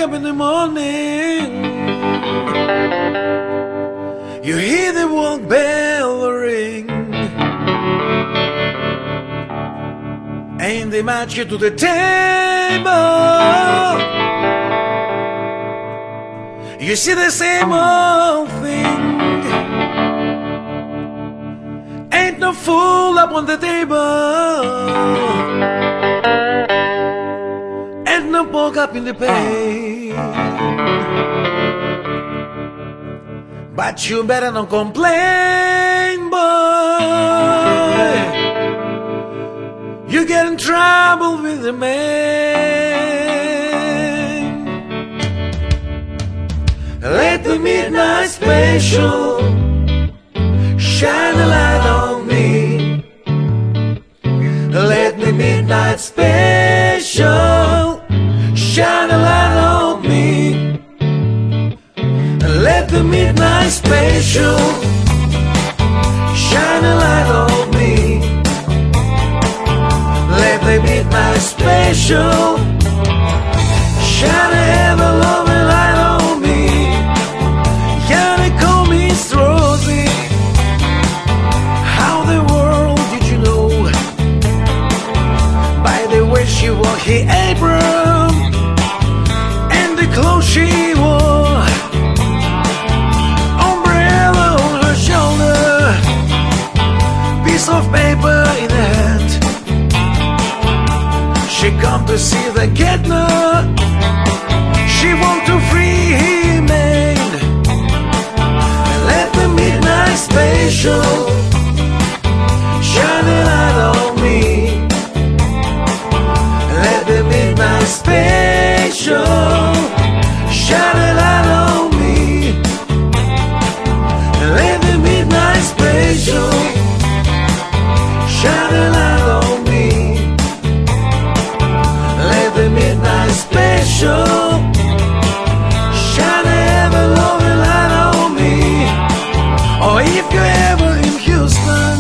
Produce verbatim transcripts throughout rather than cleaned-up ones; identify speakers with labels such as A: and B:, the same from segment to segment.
A: up in the morning, you hear the world bell ring, and they march you to the table. You see the same old thing. Ain't no fool up on the table, ain't no pork up in the pan. But you better not complain, boy. You get in trouble with the man. Let the midnight special shine a light on me. Let the midnight special shine a light on me. Let the midnight special shine a light on me. Let the midnight special shine a ever loving light on me. Yeah, they call me Rosie. How the world did you know? By the way she wore her apron and the clothes she wore, umbrella on her shoulder, piece of paper in her hand. She come to see the Getner, she want to free him man. Let the midnight special shine a light on me. Let the midnight special shine a light on me. Let the midnight special shine a light on me. Let the midnight special shine a ever loving light on me. Or if you're ever in Houston,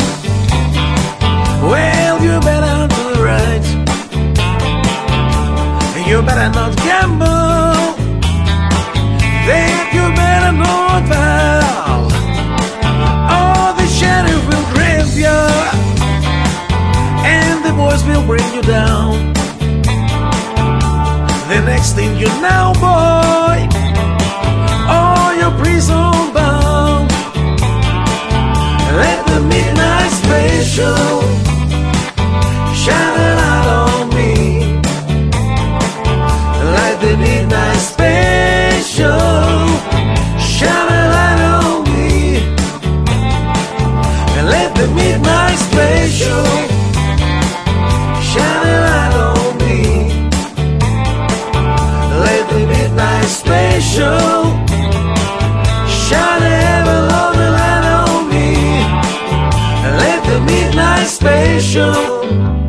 A: well, you better do the right. You better not gamble, then you better not foul, or the sheriff will grab you, and the boys will bring you down. The next thing you know, boy, oh, you're prison bound. Let the midnight special shine a light on me. Let the midnight special shine a light on me. Let the midnight special shine a light on me. Let the midnight special shine a ever loving light on me. Let the midnight special